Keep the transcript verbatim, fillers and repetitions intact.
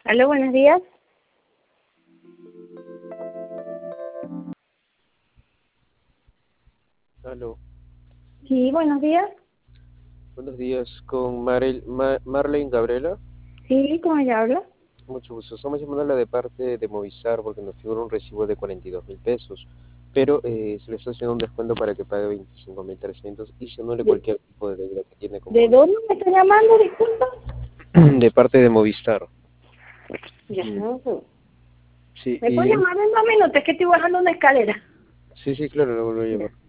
Aló, buenos días. Aló, Sí, buenos días. buenos días, con Marel, Ma- Marlene Gabriela. Sí, ¿cómo ella habla? Mucho gusto. Estamos llamándola de parte de Movistar porque nos figura un recibo de cuarenta y dos mil pesos, pero eh, se le está haciendo un descuento para que pague veinticinco mil trescientos y se anule ¿De, cualquier tipo de deuda que tiene con de Movistar. dónde me está llamando, disculpa? De parte de Movistar. Ya, Mm, no sé. Sí, ¿Me puede y llamar en dos minutos? Es que estoy bajando una escalera. sí, sí, claro, lo vuelvo a Ya. llamar.